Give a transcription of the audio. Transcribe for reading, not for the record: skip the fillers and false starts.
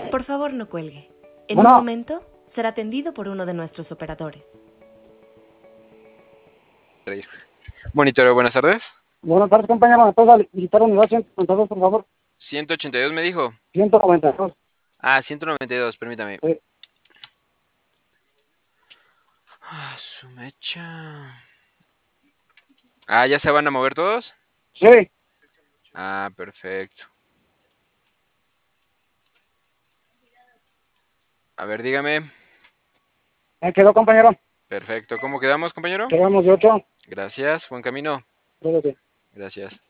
Por favor, no cuelgue. En un Bueno, momento será atendido por uno de nuestros operadores. Monitoreo, buenas tardes. buenas tardes, compañero. ¿Me puedes visitar unidad 192, por favor? 182 me dijo. 192. Ah, 192, permítame. Sí. Ah, su mecha. Ah, ¿ya se van a mover todos? Sí. Ah, perfecto. A ver, dígame. Me quedó, compañero. Perfecto. ¿Cómo quedamos, compañero? Quedamos de 8. Gracias. Buen camino. Gracias. Gracias.